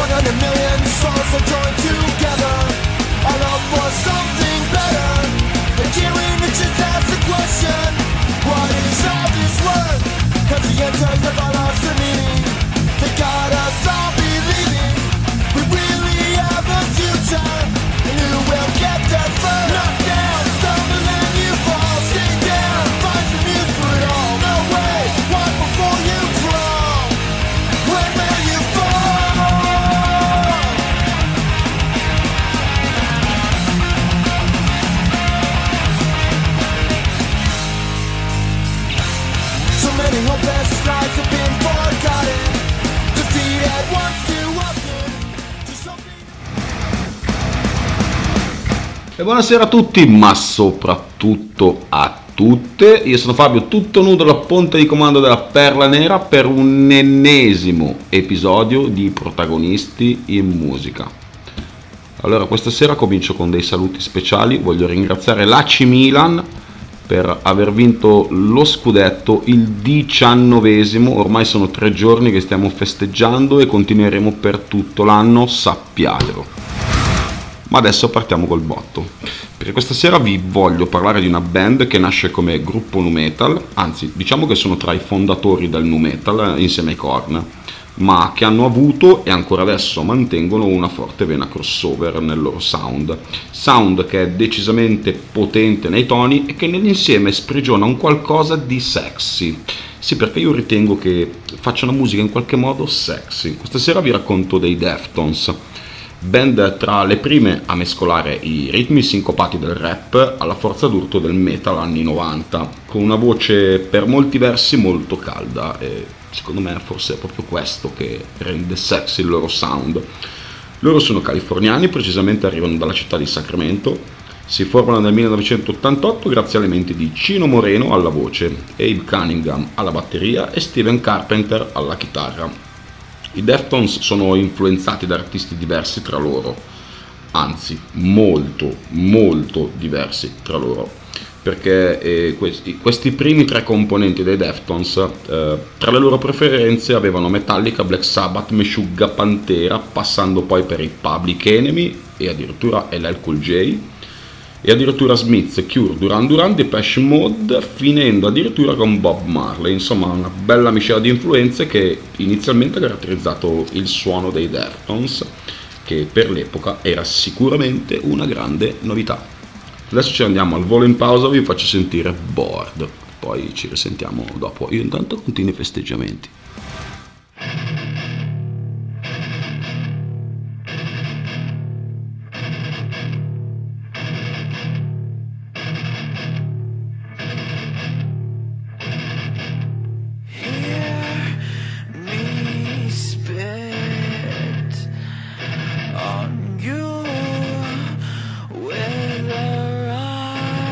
100 million souls are joined together. Our love for something better. The daring riches ask the question, what is all this worth? Cause the answers have all lost their meaning. They got us all believing we really have a future. And who will get there first? Knock down, stumble and you fall. Stay down, find some use for it all. No way, walk before you crawl. When will you fall? So many hopeless lives have been forgotten. Defeated once too often. Just something. E buonasera a tutti, ma soprattutto a tutte. Io sono Fabio, tutto nudo alla ponte di comando della Perla Nera per un ennesimo episodio di Protagonisti in Musica. Allora, questa sera comincio con dei saluti speciali. Voglio ringraziare l'AC Milan per aver vinto lo scudetto, il 19esimo. Ormai sono 3 giorni che stiamo festeggiando e continueremo per tutto l'anno, sappiatelo. Ma adesso partiamo col botto, perché questa sera vi voglio parlare di una band che nasce come gruppo nu metal, anzi diciamo che sono tra i fondatori del nu metal insieme ai Korn, ma che hanno avuto e ancora adesso mantengono una forte vena crossover nel loro sound che è decisamente potente nei toni e che nell'insieme sprigiona un qualcosa di sexy. Sì, perché io ritengo che facciano musica in qualche modo sexy. Questa sera vi racconto dei Deftones, band tra le prime a mescolare i ritmi sincopati del rap alla forza d'urto del metal anni 90, con una voce per molti versi molto calda, e secondo me forse è proprio questo che rende sexy il loro sound. Loro sono californiani, precisamente arrivano dalla città di Sacramento, si formano nel 1988 grazie alle menti di Chino Moreno alla voce, Abe Cunningham alla batteria e Steven Carpenter alla chitarra. I Deftones sono influenzati da artisti diversi tra loro, anzi molto diversi tra loro, perché questi primi 3 componenti dei Deftones tra le loro preferenze avevano Metallica, Black Sabbath, Meshuggah, Pantera, passando poi per i Public Enemy e addirittura LL Cool J, e addirittura Smith, Cure, Duran Duran, Depeche Mode, finendo addirittura con Bob Marley. Insomma, una bella miscela di influenze che inizialmente ha caratterizzato il suono dei Deftones, che per l'epoca era sicuramente una grande novità. Adesso ci andiamo al volo in pausa, vi faccio sentire Bored, poi ci risentiamo dopo. Io intanto continuo i festeggiamenti.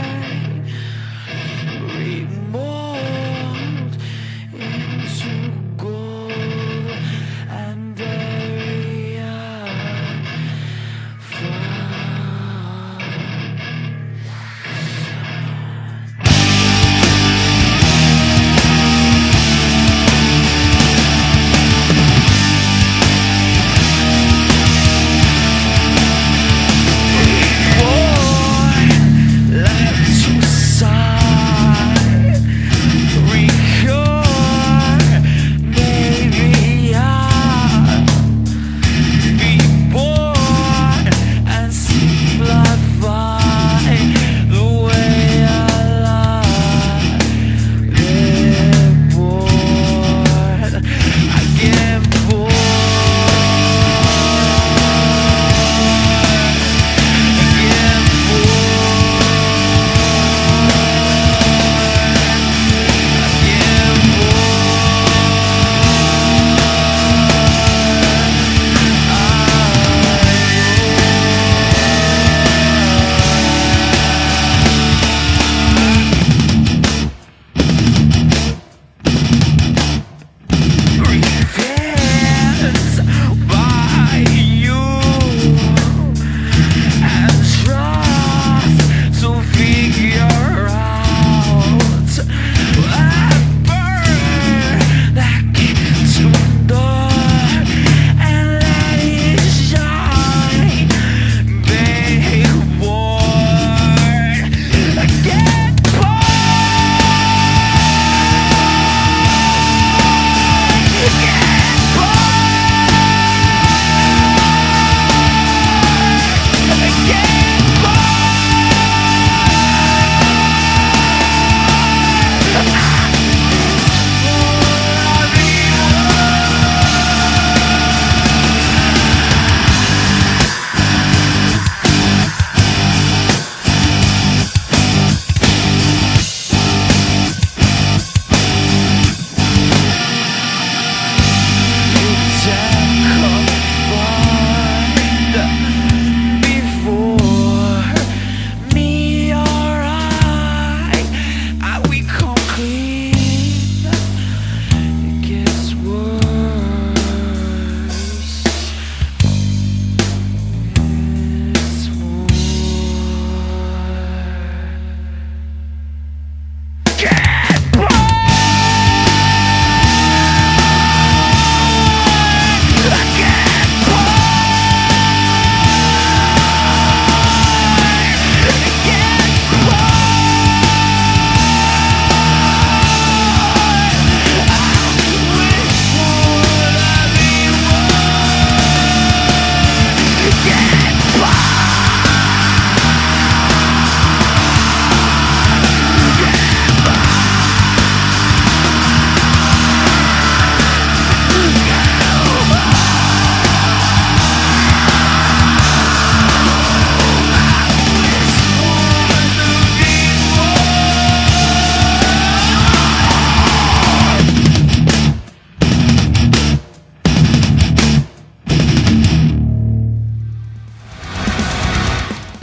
Mold into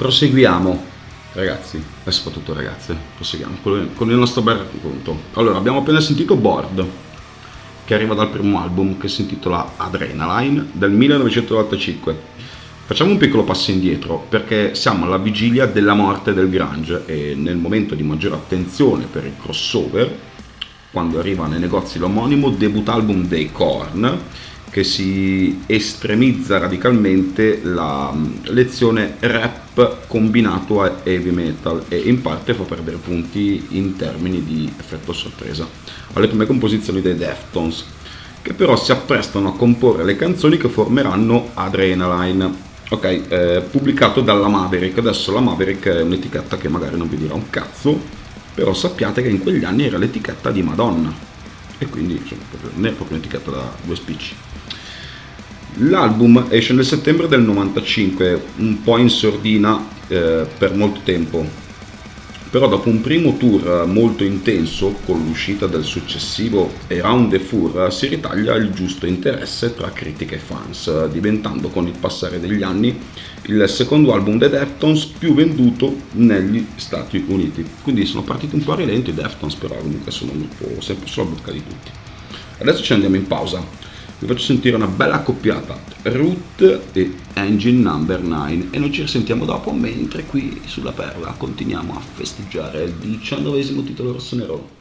Proseguiamo, ragazzi, e soprattutto ragazze, proseguiamo con il nostro bel racconto. Allora, abbiamo appena sentito Bored, che arriva dal primo album che si intitola Adrenaline del 1995. Facciamo un piccolo passo indietro perché siamo alla vigilia della morte del grunge e nel momento di maggiore attenzione per il crossover, quando arriva nei negozi l'omonimo debut album dei Korn, che si estremizza radicalmente la lezione rap combinato a heavy metal e in parte fa perdere punti in termini di effetto sorpresa alle prime composizioni dei Deftones, che però si apprestano a comporre le canzoni che formeranno Adrenaline, pubblicato dalla Maverick. Adesso la Maverick è un'etichetta che magari non vi dirà un cazzo, però sappiate che in quegli anni era l'etichetta di Madonna e quindi insomma, non è proprio un'etichetta da due spicci. L'album esce nel settembre del 95, un po' in sordina per molto tempo, però dopo un primo tour molto intenso con l'uscita del successivo Around the Fur si ritaglia il giusto interesse tra critica e fans, diventando con il passare degli anni il secondo album dei Deftones più venduto negli Stati Uniti. Quindi sono partiti un po' a rilento i Deftones, però comunque sono un po' sempre sulla bocca di tutti. Adesso ci andiamo in pausa. Vi faccio sentire una bella accoppiata, Root e Engine Number 9, e noi ci risentiamo dopo, mentre qui sulla Perla continuiamo a festeggiare il 19° titolo rossonero.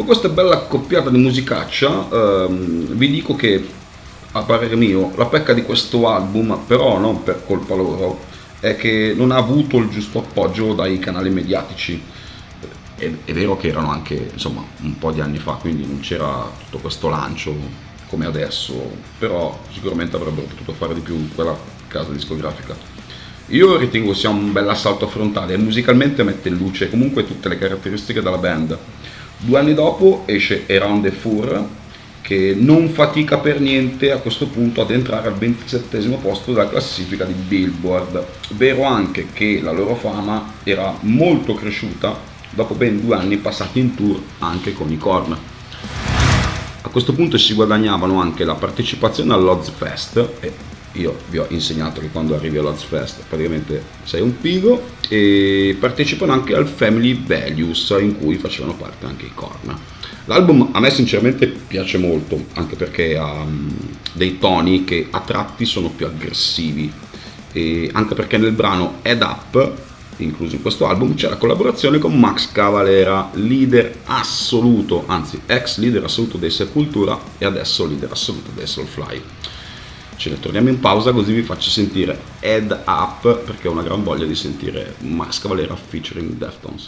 Dopo questa bella accoppiata di musicaccia, vi dico che, a parere mio, la pecca di questo album, però non per colpa loro, è che non ha avuto il giusto appoggio dai canali mediatici. È vero che erano anche, insomma, un po' di anni fa, quindi non c'era tutto questo lancio come adesso, però sicuramente avrebbero potuto fare di più quella casa discografica. Io ritengo sia un bel assalto frontale e musicalmente mette in luce comunque tutte le caratteristiche della band. 2 anni dopo esce Around the Fur, che non fatica per niente a questo punto ad entrare al 27° posto della classifica di Billboard. Vero anche che la loro fama era molto cresciuta dopo ben 2 anni passati in tour anche con i Korn. A questo punto si guadagnavano anche la partecipazione all'Ozzfest, e io vi ho insegnato che quando arrivi all'Ozzfest praticamente sei un figo, e partecipano anche al Family Values, in cui facevano parte anche i Korn. L'album a me sinceramente piace molto, anche perché ha dei toni che a tratti sono più aggressivi, e anche perché nel brano Head Up, incluso in questo album, c'è la collaborazione con Max Cavalera, leader assoluto, anzi ex leader assoluto dei Sepultura e adesso leader assoluto dei Soulfly. Ce ne torniamo in pausa, così vi faccio sentire Head Up, perché ho una gran voglia di sentire Max Cavalera featuring Deftones.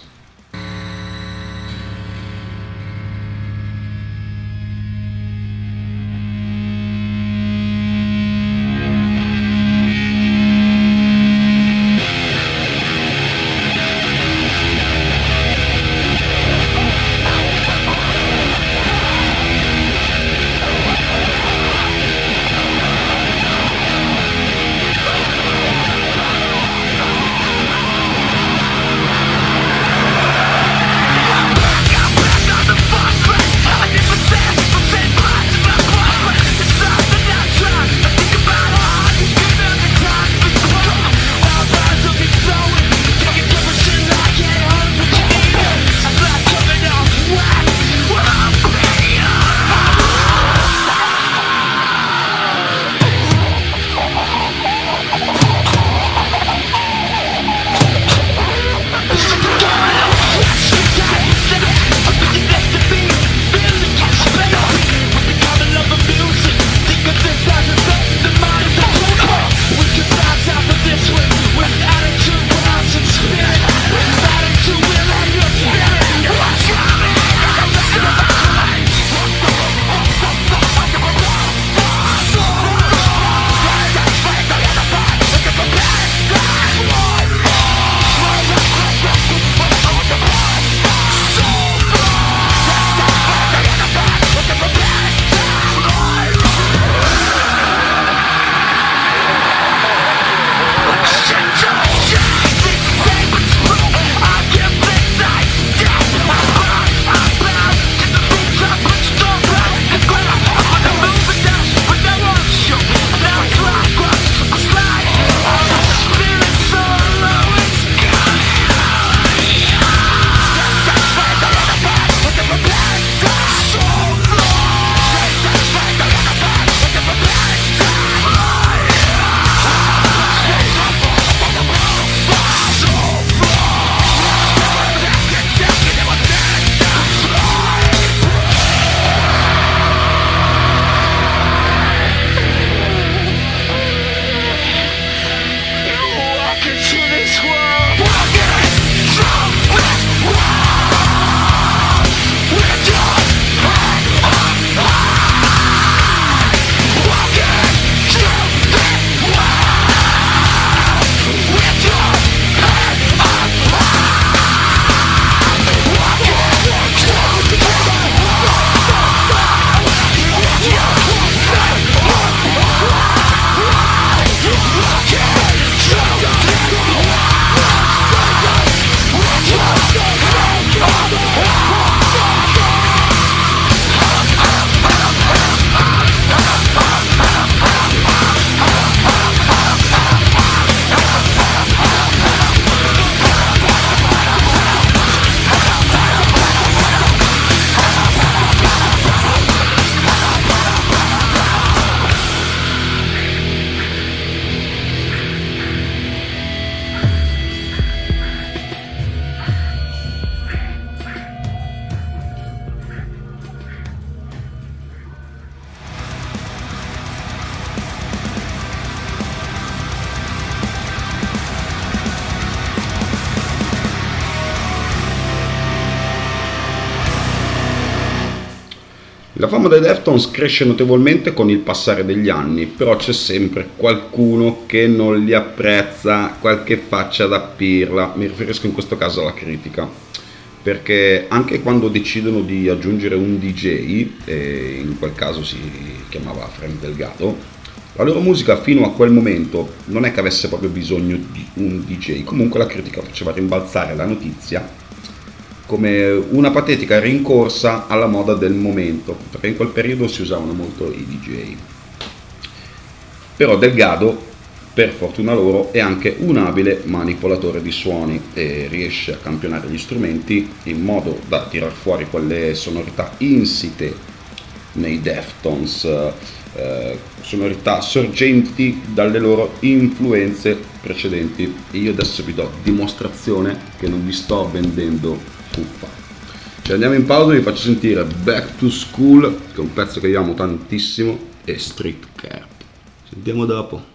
La fama dei Deftones cresce notevolmente con il passare degli anni, però c'è sempre qualcuno che non li apprezza, qualche faccia da pirla, mi riferisco in questo caso alla critica, perché anche quando decidono di aggiungere un DJ, e in quel caso si chiamava Frank Delgado, la loro musica fino a quel momento non è che avesse proprio bisogno di un DJ, comunque la critica faceva rimbalzare la notizia come una patetica rincorsa alla moda del momento, perché in quel periodo si usavano molto i DJ. Però Delgado, per fortuna loro, è anche un abile manipolatore di suoni e riesce a campionare gli strumenti in modo da tirar fuori quelle sonorità insite nei Deftones, sonorità sorgenti dalle loro influenze precedenti. E io adesso vi do dimostrazione che non vi sto vendendo fuffa. Ci andiamo in pausa e vi faccio sentire Back to School, che è un pezzo che io amo tantissimo, e Street Cap. Sentiamo dopo.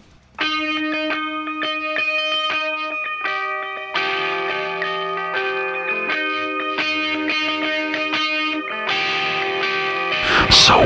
So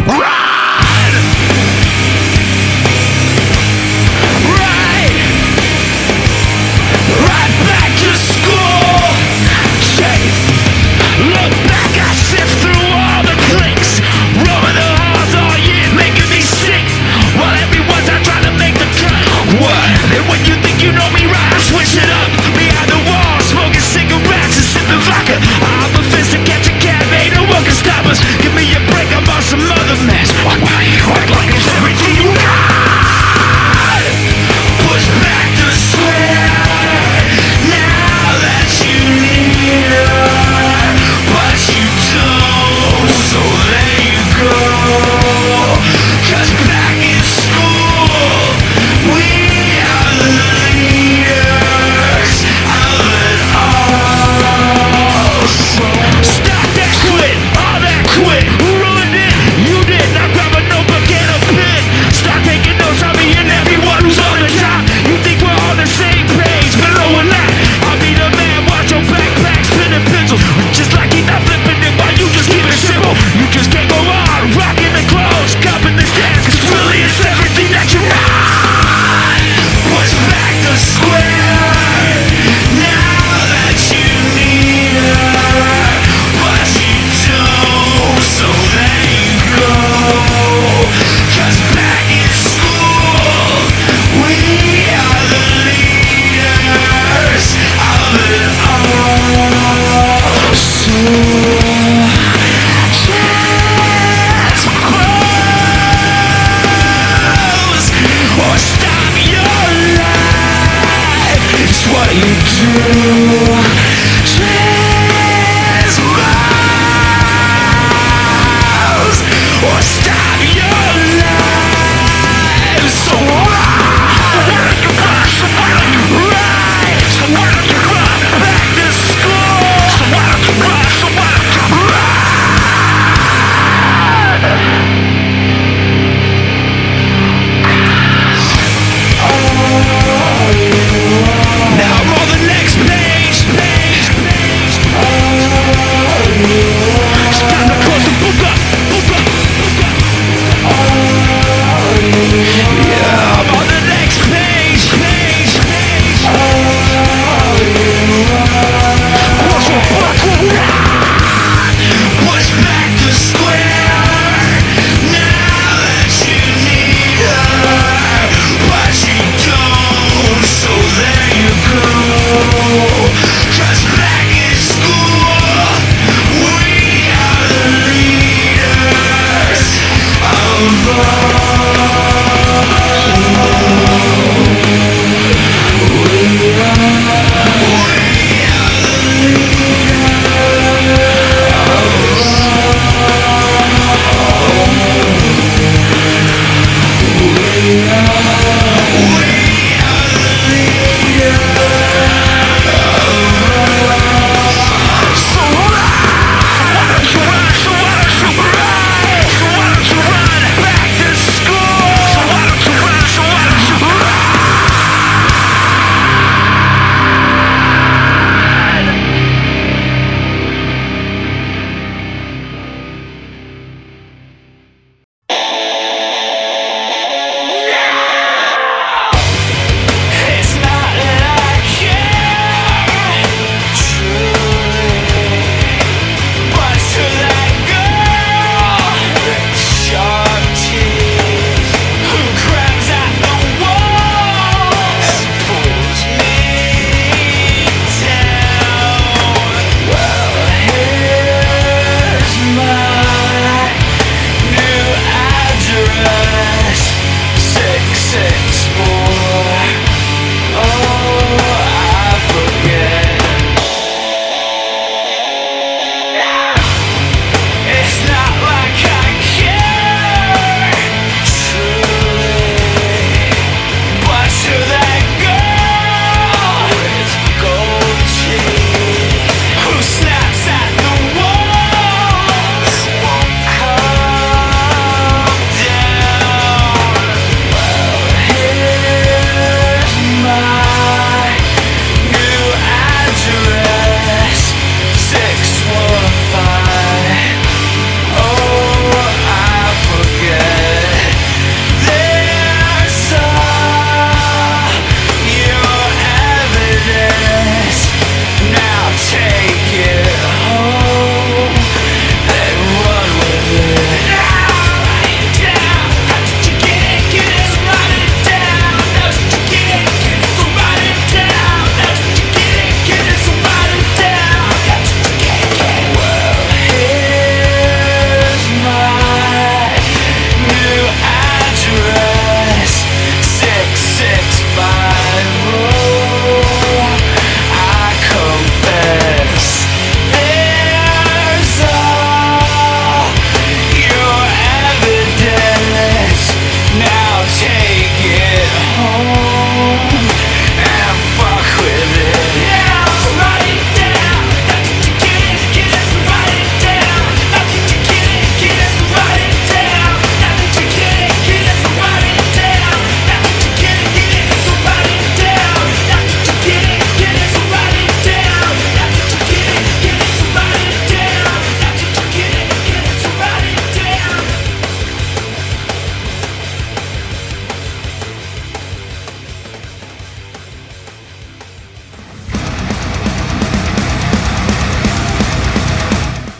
look back, I sift through all the clicks, rolling the halls all year, making me sick, while everyone's out trying to make the cut. What? And when you think you know me right, I switch it up, behind the wall, smoking cigarettes and sipping vodka. I'm a fist to catch a cab, ain't no one can stop us. Give me a break, I'm on some other mess. Why you act like it's everything you got? Push back the sweat, now that you need her. But you don't, so there you go. 'Cause back in school, we are the leaders of it all. Stop that quit, all that quit. Who ruined it? You did. Now grab a notebook and a pen. Start taking notes on me and everyone who's on the top. You think we're on the same page, but no we're not. I'll be the man, watch your backpacks, pen and pencils. Just like he's not flipping it while you just keep it simple. You just can't go on rocking the clothes, cupping the dance, 'cause really it's everything that you're not. Push back the square, now that you need her. But you don't, so there you go. 'Cause back in school, we are the leaders of it all. So just close or stop your life. It's what you do. Just close or stop your life. So why don't you run? So why don't you ride? So why don't you run back to school? So why don't you run? So why don't you run? Now roll the next page. It's time to close the book up. Yeah, I'm on the next page. Push back the square, now that you need her. But you don't, so there you go. 'Cause back in school, we are the leaders of all.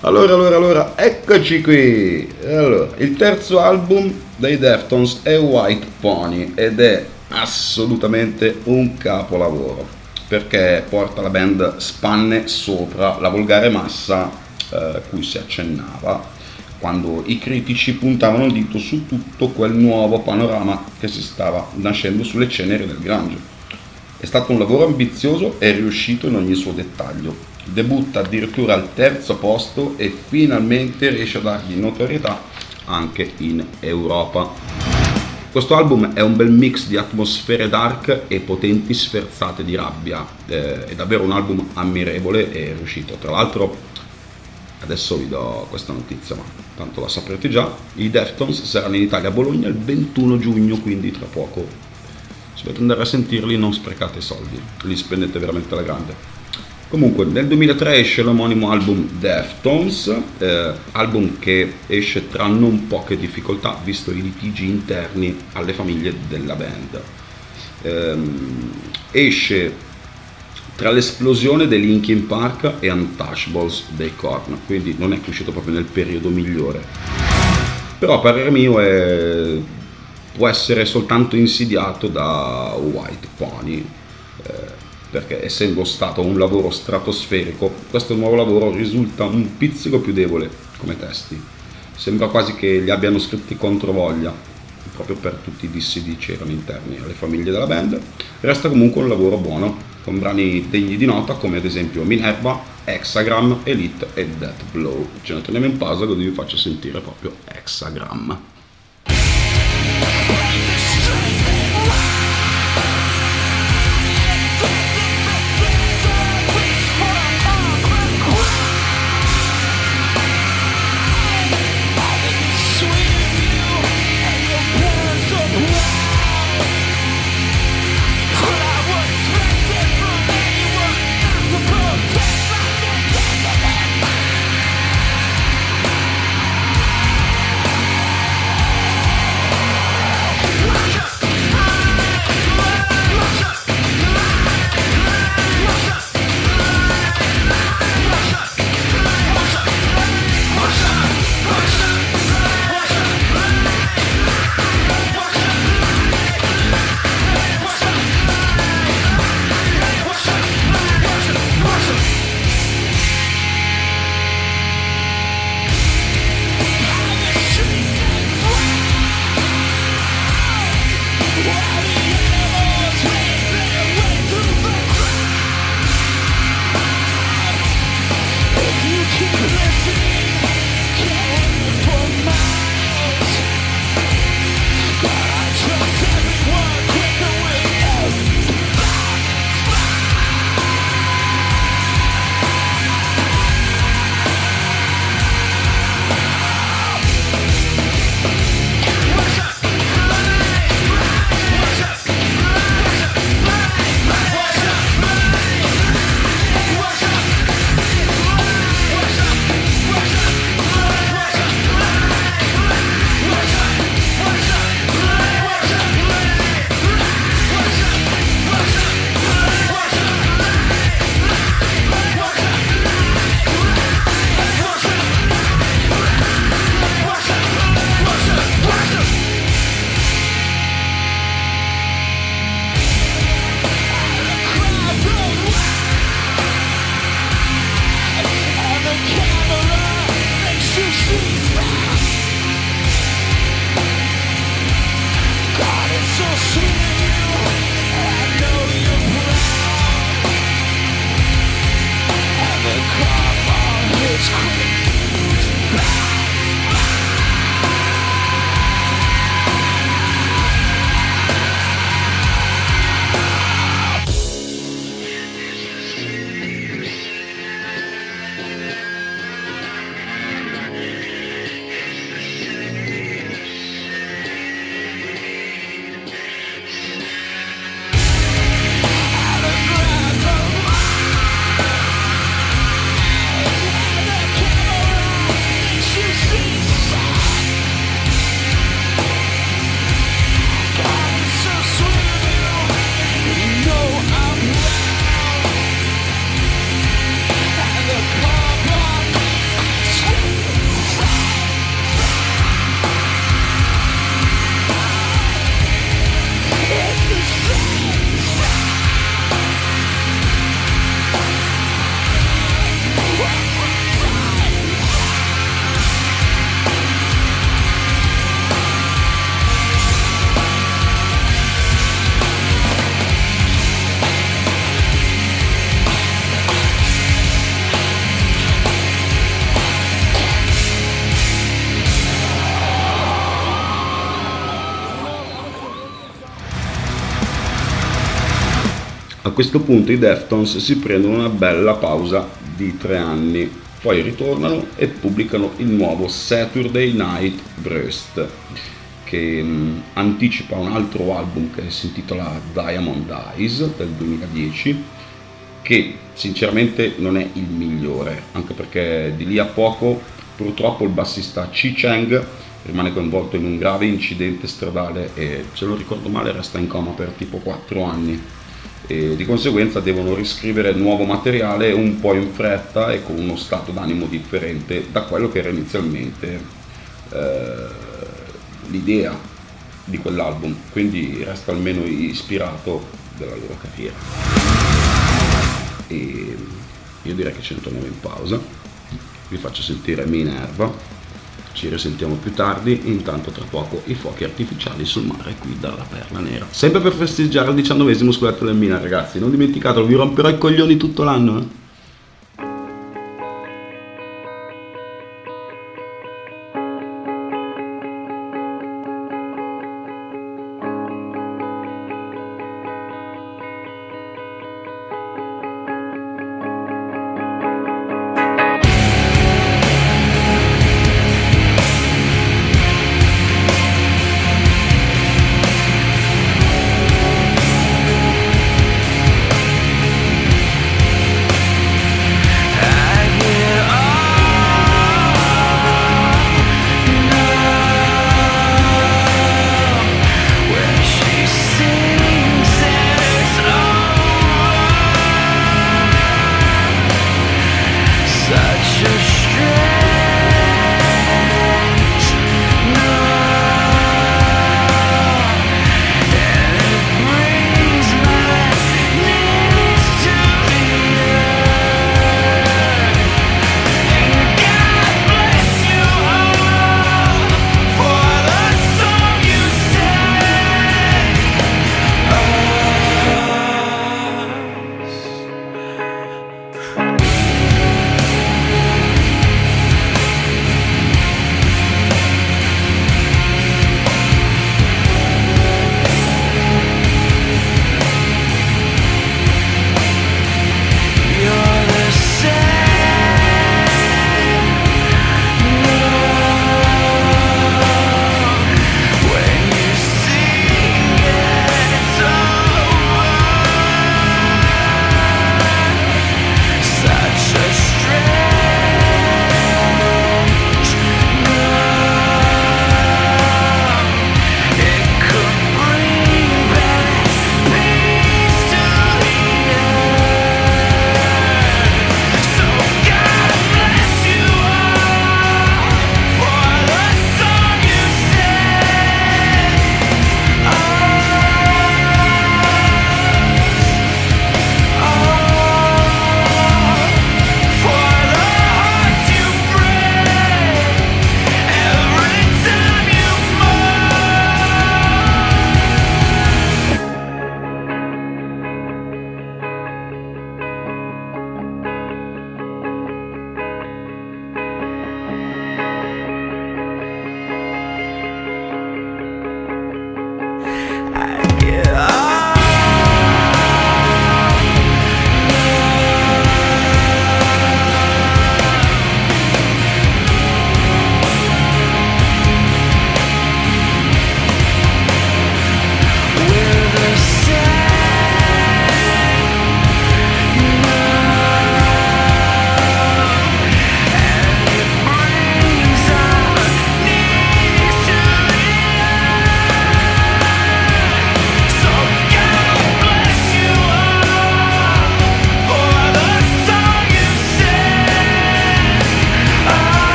Allora, eccoci qui. Allora, il terzo album dei Deftones è White Pony ed è assolutamente un capolavoro, perché porta la band spanne sopra la volgare massa cui si accennava quando i critici puntavano il dito su tutto quel nuovo panorama che si stava nascendo sulle ceneri del grunge. È stato un lavoro ambizioso e riuscito in ogni suo dettaglio. Debutta addirittura al terzo posto e finalmente riesce a dargli notorietà anche in Europa. Questo album è un bel mix di atmosfere dark e potenti sferzate di rabbia, è davvero un album ammirevole e riuscito. Tra l'altro, adesso vi do questa notizia, ma tanto la saprete già, i Deftones saranno in Italia a Bologna il 21 giugno, quindi tra poco. Se volete andare a sentirli non sprecate soldi, li spendete veramente alla grande. Comunque nel 2003 esce l'omonimo album Deftones, album che esce tra non poche difficoltà visto i litigi interni alle famiglie della band. Esce tra l'esplosione dei Linkin Park e Untouchables dei Korn, quindi non è uscito proprio nel periodo migliore. Però a parere mio può essere soltanto insidiato da White Pony, perché essendo stato un lavoro stratosferico, questo nuovo lavoro risulta un pizzico più debole come testi. Sembra quasi che li abbiano scritti contro voglia, proprio per tutti i dissidi c'erano interni alle famiglie della band. Resta comunque un lavoro buono, con brani degni di nota come ad esempio Minerva, Hexagram, Elite e Death Blow. Ce ne teniamo in pausa così vi faccio sentire proprio Hexagram. A questo punto i Deftones si prendono una bella pausa di 3 anni, poi ritornano e pubblicano il nuovo Saturday Night Breast, che anticipa un altro album che si intitola Diamond Eyes del 2010, che sinceramente non è il migliore, anche perché di lì a poco purtroppo il bassista Chi Cheng rimane coinvolto in un grave incidente stradale e, se non ricordo male, resta in coma per tipo 4 anni e di conseguenza devono riscrivere nuovo materiale un po' in fretta e con uno stato d'animo differente da quello che era inizialmente l'idea di quell'album, quindi resta almeno ispirato della loro carriera. E io direi che ce ne torniamo in pausa, vi faccio sentire Minerva, ci risentiamo più tardi, intanto tra poco i fuochi artificiali sul mare qui dalla Perla Nera, sempre per festeggiare il 19esimo scudetto del Milan, ragazzi, non dimenticatelo, vi romperò i coglioni tutto l'anno,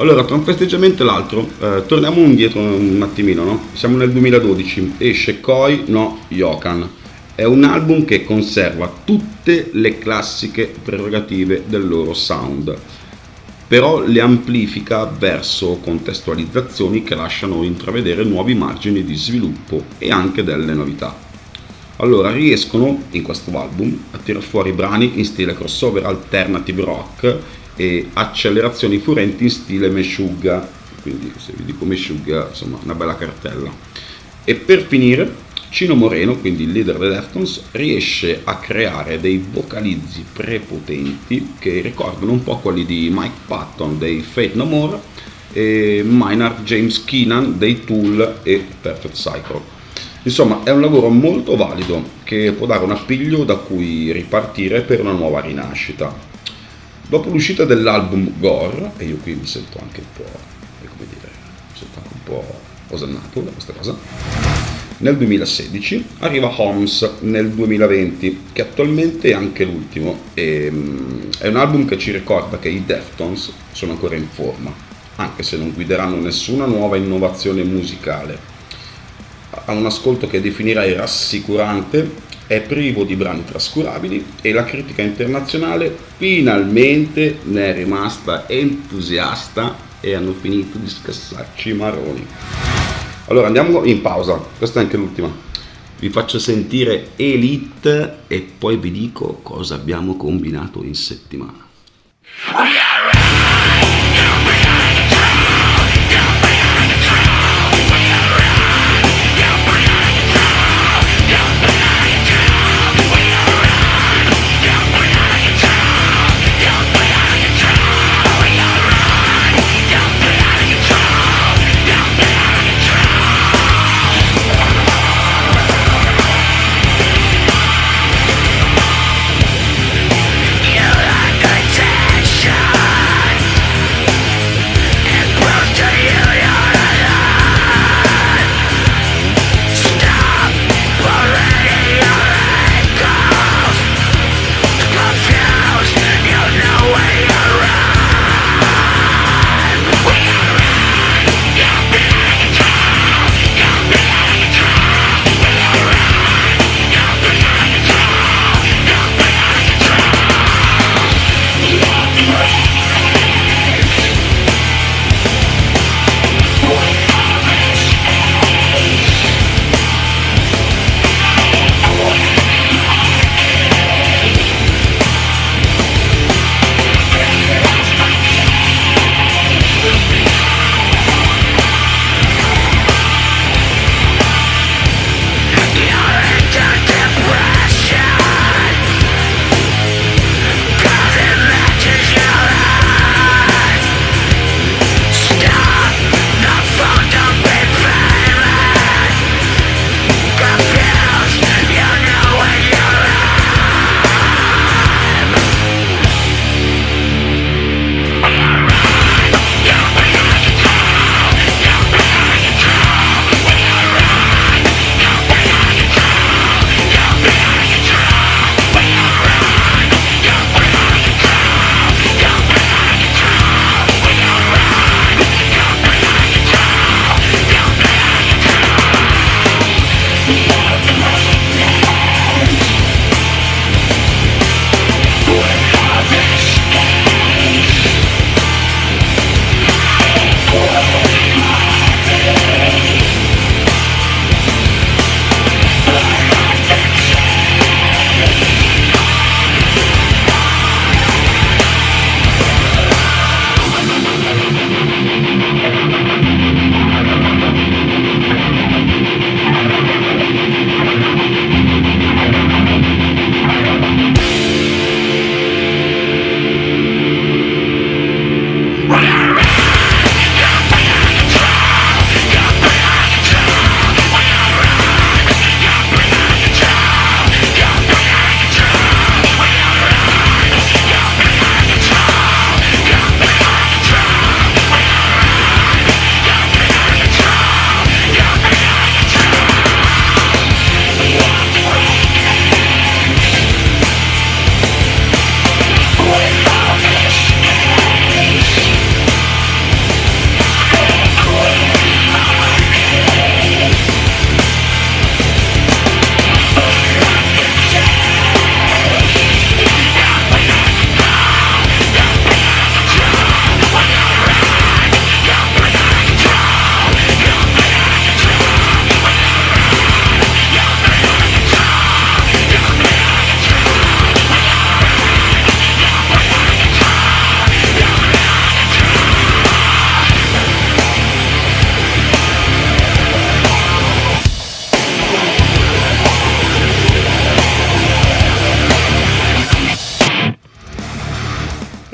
Allora, tra un festeggiamento e l'altro, torniamo indietro un attimino, no? Siamo nel 2012, esce Koi no Yokan. È un album che conserva tutte le classiche prerogative del loro sound, però le amplifica verso contestualizzazioni che lasciano intravedere nuovi margini di sviluppo e anche delle novità. Allora, riescono in questo album a tirar fuori brani in stile crossover, alternative rock e accelerazioni furenti in stile Meshuggah, quindi se vi dico Meshuggah, insomma, una bella cartella. E per finire, Chino Moreno, quindi il leader dei Deftones, riesce a creare dei vocalizzi prepotenti che ricordano un po' quelli di Mike Patton dei Faith No More e Maynard James Keenan dei Tool e Perfect Cycle. Insomma, è un lavoro molto valido che può dare un appiglio da cui ripartire per una nuova rinascita. Dopo l'uscita dell'album Gore, e io qui mi sento anche un po', come dire, mi sento anche un po' osannato da questa cosa, nel 2016 arriva Holmes nel 2020, che attualmente è anche l'ultimo, e è un album che ci ricorda che i Deftones sono ancora in forma, anche se non guideranno nessuna nuova innovazione musicale. Ha un ascolto che definirei rassicurante, è privo di brani trascurabili e la critica internazionale finalmente ne è rimasta entusiasta e hanno finito di scassarci i maroni. Allora andiamo in pausa, questa è anche l'ultima. Vi faccio sentire Elite e poi vi dico cosa abbiamo combinato in settimana. You like attention.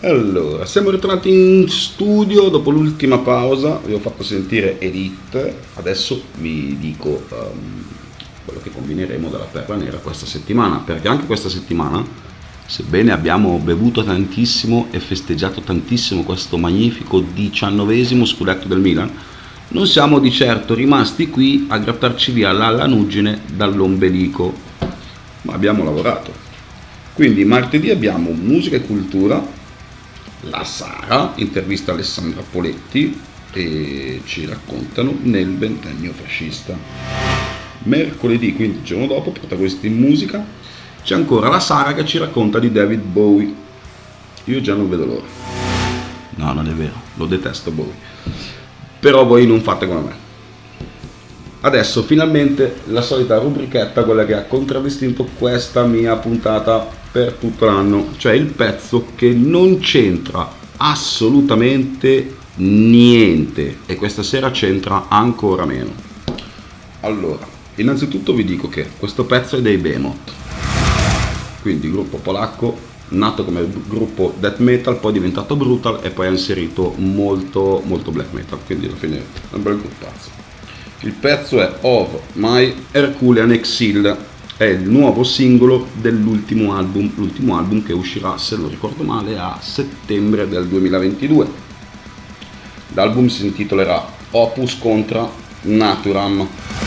Allora, siamo ritornati in studio dopo l'ultima pausa, vi ho fatto sentire Elite, adesso vi dico quello che combineremo dalla Perla Nera questa settimana, perché anche questa settimana, sebbene abbiamo bevuto tantissimo e festeggiato tantissimo questo magnifico 19° scudetto del Milan, non siamo di certo rimasti qui a grattarci via la lanuggine dall'ombelico, ma abbiamo lavorato. Quindi martedì abbiamo musica e cultura, la Sara intervista Alessandra Poletti e ci raccontano nel ventennio fascista. Mercoledì, quindi il giorno dopo, protagonisti in musica, c'è ancora la Sara che ci racconta di David Bowie. Io già non vedo l'ora. No, non è vero, lo detesto Bowie. Però voi non fate come me. Adesso finalmente la solita rubrichetta, quella che ha contraddistinto questa mia puntata per tutto l'anno, cioè il pezzo che non c'entra assolutamente niente, e questa sera c'entra ancora meno. Allora, innanzitutto vi dico che questo pezzo è dei Behemoth, quindi gruppo polacco nato come gruppo death metal, poi è diventato brutal e poi ha inserito molto black metal, quindi alla fine è un bel gruppazzo. Il pezzo è Of My Herculean Exile, è il nuovo singolo dell'ultimo album che uscirà, se non ricordo male, a settembre del 2022. L'album si intitolerà Opus Contra Naturam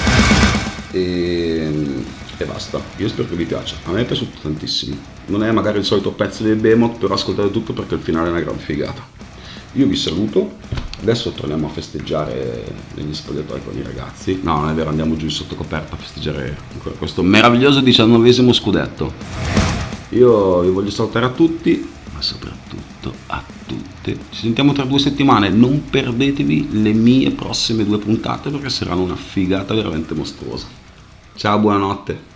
e basta. Io spero che vi piaccia, a me è piaciuto tantissimo. Non è magari il solito pezzo dei Behemoth, però ascoltate tutto perché il finale è una gran figata. Io vi saluto, adesso torniamo a festeggiare negli spogliatoi con i ragazzi. No, non è vero, andiamo giù sotto coperta a festeggiare ancora questo meraviglioso 19° scudetto. Io vi voglio salutare a tutti, ma soprattutto a tutte. Ci sentiamo tra 2 settimane, non perdetevi le mie prossime 2 puntate perché saranno una figata veramente mostruosa. Ciao, buonanotte.